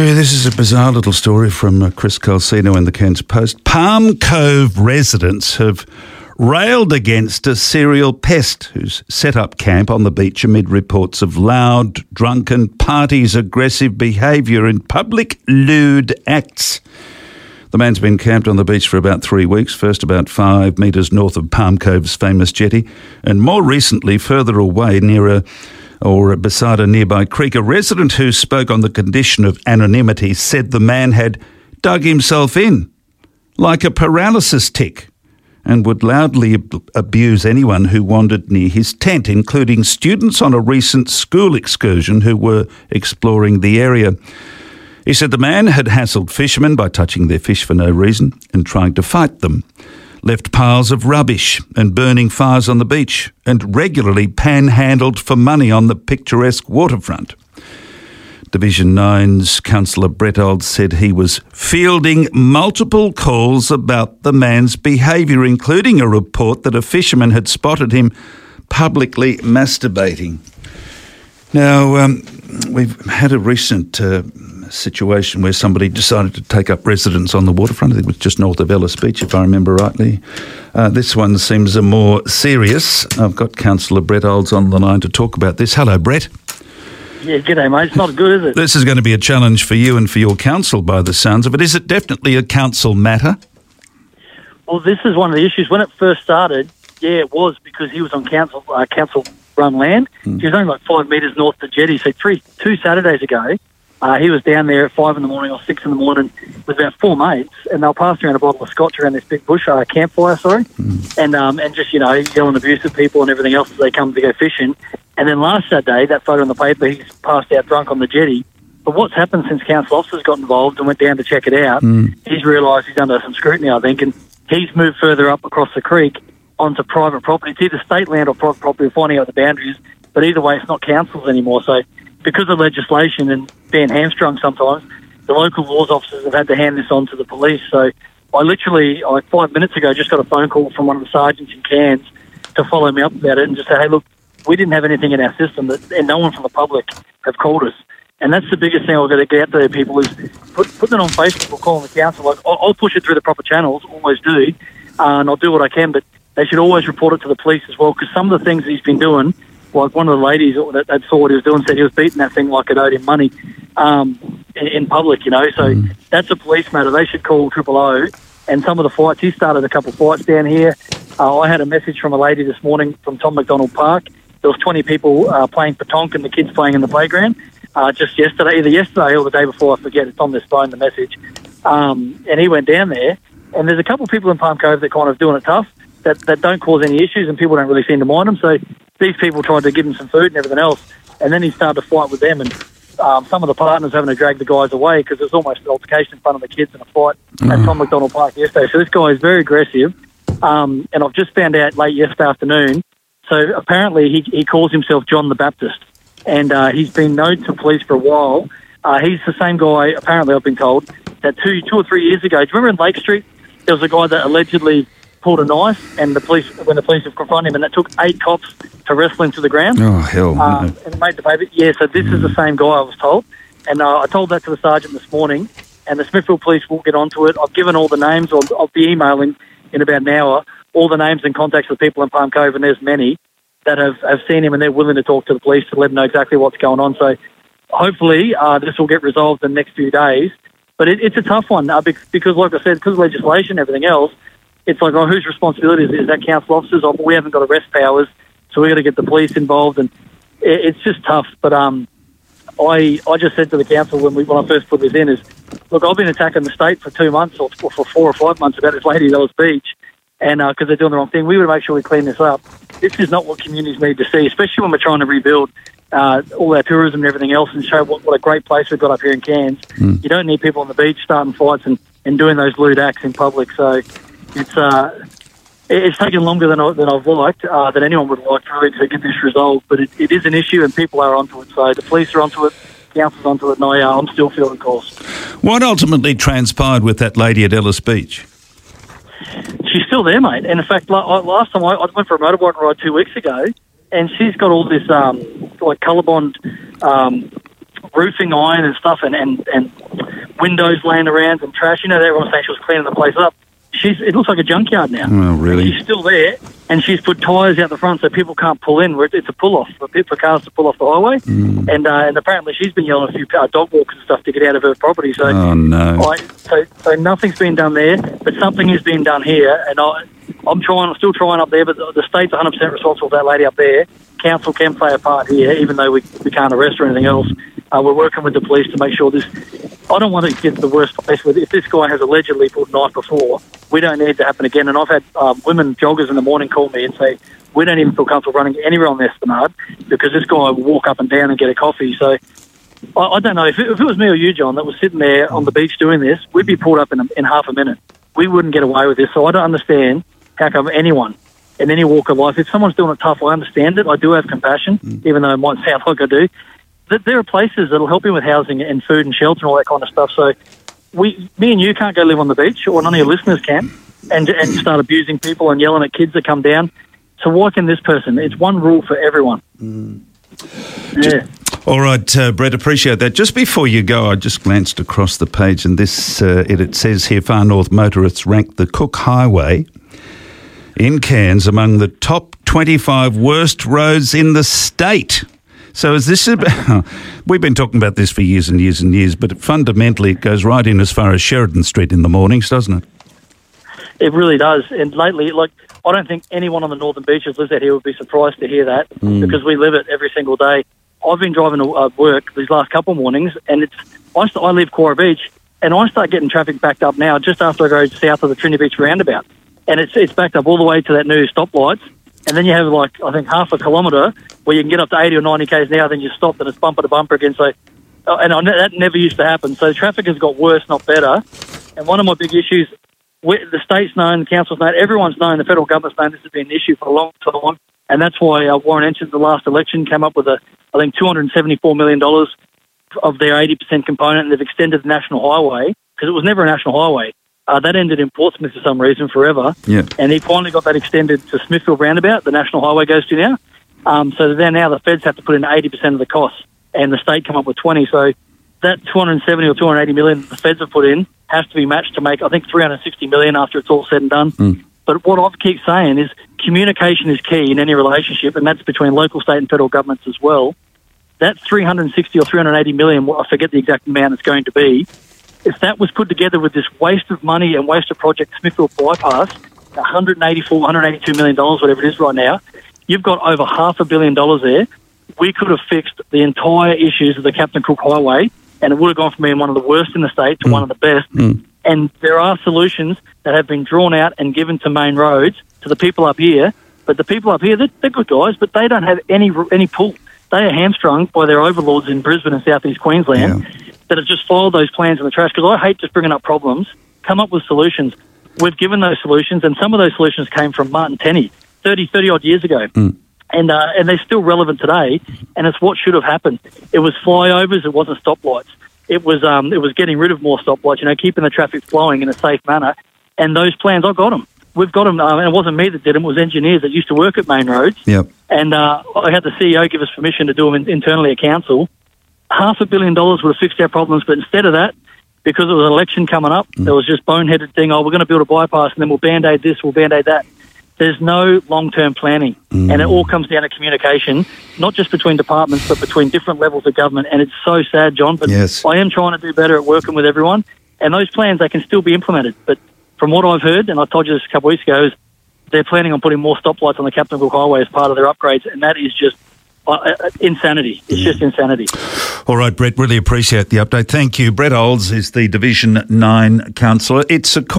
Yeah, this is a bizarre little story from Chris Calcino in the Cairns Post. Palm Cove residents have railed against a serial pest who's set up camp on the beach amid reports of loud, drunken parties, aggressive behaviour and public lewd acts. The man's been camped on the beach for about 3 weeks, first about 5 metres north of Palm Cove's famous jetty, and more recently further away beside a nearby creek. A resident who spoke on the condition of anonymity said the man had dug himself in like a paralysis tick and would loudly abuse anyone who wandered near his tent, including students on a recent school excursion who were exploring the area. He said the man had hassled fishermen by touching their fish for no reason and trying to fight them, left piles of rubbish and burning fires on the beach, and regularly panhandled for money on the picturesque waterfront. Division 9's Councillor Brett Old said he was fielding multiple calls about the man's behaviour, including a report that a fisherman had spotted him publicly masturbating. Now, we've had a recent situation where somebody decided to take up residence on the waterfront. I think it was just north of Ellis Beach, if I remember rightly. This one seems more serious. I've got Councillor Brett Olds on the line to talk about this. Hello, Brett. Yeah, g'day, mate. It's not good, is it? This is going to be a challenge for you and for your council by the sounds of it. Is it definitely a council matter? Well, this is one of the issues. When it first started, yeah, it was because he was on council-run land. He was only like 5 metres north of the jetty. So 2 Saturdays ago, he was down there at 5 in the morning or 6 in the morning with about 4 mates, and they were passing around a bottle of scotch around this big bush campfire, and just, yelling abuse at people and everything else as they come to go fishing. And then last Saturday, that photo in the paper, he's passed out drunk on the jetty. But what's happened since council officers got involved and went down to check it out, he's realised he's under some scrutiny, I think, and he's moved further up across the creek onto private property. It's either state land or private property. We're finding out the boundaries, but either way, it's not councils anymore. So because of legislation and being hamstrung sometimes, the local laws officers have had to hand this on to the police. So I literally, 5 minutes ago, just got a phone call from one of the sergeants in Cairns to follow me up about it and just say, hey, look, we didn't have anything in our system, and no one from the public have called us. And that's the biggest thing I've got to get out to people is putting it on Facebook or calling the council. Like, I'll push it through the proper channels, always do, and I'll do what I can, but they should always report it to the police as well, because some of the things he's been doing, like one of the ladies that saw what he was doing said he was beating that thing like it owed him money in public, So that's a police matter. They should call 000. And some of the fights, he started a couple of fights down here. I had a message from a lady this morning from Tom McDonald Park. There was 20 people playing petanque and the kids playing in the playground just yesterday, either yesterday or the day before, I forget. It's on this phone, the message. And he went down there, and there's a couple of people in Palm Cove that kind of doing it tough, that don't cause any issues, and people don't really seem to mind them. So these people tried to give him some food and everything else, and then he started to fight with them, and some of the partners having to drag the guys away because it was almost an altercation in front of the kids in a fight at Tom McDonald Park yesterday. So this guy is very aggressive, and I've just found out late yesterday afternoon. So apparently he calls himself John the Baptist, and he's been known to police for a while. He's the same guy, apparently I've been told, that two or 3 years ago, do you remember in Lake Street, there was a guy that allegedly pulled a knife, and when the police have confronted him, and that took 8 cops to wrestle him to the ground. Oh, hell. And it made the paper. Yeah, so this is the same guy, I was told. And I told that to the sergeant this morning, and the Smithfield Police will get onto it. I've given all the names. I'll be emailing in about an hour all the names and contacts of the people in Palm Cove, and there's many that have seen him, and they're willing to talk to the police to let them know exactly what's going on. So hopefully this will get resolved in the next few days. But it's a tough one because, like I said, because of legislation and everything else, it's like, whose responsibility is that? Council officers? We haven't got arrest powers, so we've got to get the police involved, and it's just tough. But I just said to the council when I first put this in is, look, I've been attacking the state for 2 months or for 4 or 5 months about this lady at Ellis Beach, and because they're doing the wrong thing. We would make sure we clean this up. This is not what communities need to see, especially when we're trying to rebuild all our tourism and everything else and show what a great place we've got up here in Cairns. You don't need people on the beach starting fights and doing those lewd acts in public. So it's taken longer than I've liked, than anyone would like really to get this resolved. But it is an issue and people are onto it. So the police are onto it, council's onto it, and I'm still fielding calls. What ultimately transpired with that lady at Ellis Beach? She's still there, mate. And in fact, last time I went for a motorbike ride 2 weeks ago, and she's got all this like ColourBond roofing iron and stuff and windows laying around and trash. You know, everyone's saying she was cleaning the place up. It looks like a junkyard now. Oh, really? She's still there, and she's put tyres out the front so people can't pull in. It's a pull-off for cars to pull off the highway. And apparently she's been yelling a few dog walkers and stuff to get out of her property. So, oh, no. So nothing's been done there, but something is being done here. And I'm still trying up there, but the state's 100% responsible for that lady up there. Council can play a part here, even though we can't arrest her or anything else. We're working with the police to make sure this... I don't want to get to the worst place where if this guy has allegedly pulled a knife before, we don't need it to happen again. And I've had women joggers in the morning call me and say, we don't even feel comfortable running anywhere on the Esplanade because this guy will walk up and down and get a coffee. So I don't know. If it was me or you, John, that was sitting there on the beach doing this, we'd be pulled up in half a minute. We wouldn't get away with this. So I don't understand how come anyone in any walk of life, if someone's doing it tough, I understand it. I do have compassion, even though it might sound like I do. There are places that'll help you with housing and food and shelter and all that kind of stuff. So me and you can't go live on the beach, or none of your listeners can, and start abusing people and yelling at kids that come down. So why can this person? It's one rule for everyone. Yeah. All right, Brett, appreciate that. Just before you go, I just glanced across the page, and this it says here, Far North motorists ranked the Cook Highway in Cairns among the top 25 worst roads in the state. So is this about... We've been talking about this for years and years and years, but fundamentally it goes right in as far as Sheridan Street in the mornings, doesn't it? It really does. And lately, I don't think anyone on the Northern Beaches lives out here would be surprised to hear that because we live it every single day. I've been driving to work these last couple of mornings, and I live Cora Beach, and I start getting traffic backed up now just after I go south of the Trinity Beach roundabout. And it's backed up all the way to that new stoplights. And then you have, I think, half a kilometre where you can get up to 80 or 90 k's an hour, then you stop and it's bumper to bumper again. So, that never used to happen. So traffic has got worse, not better. And one of my big issues, the state's known, the council's known, everyone's known, the federal government's known this has been an issue for a long time. And that's why Warren Entsch, the last election, came up with, I think, $274 million of their 80% component, and they've extended the national highway, because it was never a national highway. That ended in Portsmouth for some reason forever. Yeah. And he finally got that extended to Smithfield Roundabout, the national highway goes to now. So then now the feds have to put in 80% of the costs, and the state come up with 20. So that 270 or 280 million the feds have put in has to be matched to make, I think, 360 million after it's all said and done. But what I keep saying is communication is key in any relationship, and that's between local, state and federal governments as well. That 360 or 380 million, I forget the exact amount it's going to be, if that was put together with this waste of money and waste of project Smithfield Bypass, $184, $182 million, whatever it is right now, you've got over $500 million there. We could have fixed the entire issues of the Captain Cook Highway, and it would have gone from being one of the worst in the state to one of the best. And there are solutions that have been drawn out and given to main roads to the people up here. But the people up here, they're good guys, but they don't have any pull. They are hamstrung by their overlords in Brisbane and southeast Queensland that have just filed those plans in the trash. Because I hate just bringing up problems. Come up with solutions. We've given those solutions, and some of those solutions came from Martin Tenney 30-odd years ago. And they're still relevant today, and it's what should have happened. It was flyovers, it wasn't stoplights. It was getting rid of more stoplights, keeping the traffic flowing in a safe manner. And those plans, I got them. We've got them, and it wasn't me that did them. It was engineers that used to work at Main Roads. Yep. And I had the CEO give us permission to do them internally at council. $500 million would have fixed our problems, but instead of that, because it was an election coming up, there was just boneheaded thing, we're going to build a bypass, and then we'll Band-Aid this, we'll Band-Aid that. There's no long-term planning, and it all comes down to communication, not just between departments, but between different levels of government. And it's so sad, John, but I am trying to do better at working with everyone, and those plans, they can still be implemented. But from what I've heard, and I told you this a couple of weeks ago, is they're planning on putting more stoplights on the Captain Cook Highway as part of their upgrades, and that is just insanity. It's just insanity. All right, Brett, really appreciate the update. Thank you. Brett Olds is the Division 9 councillor. It's a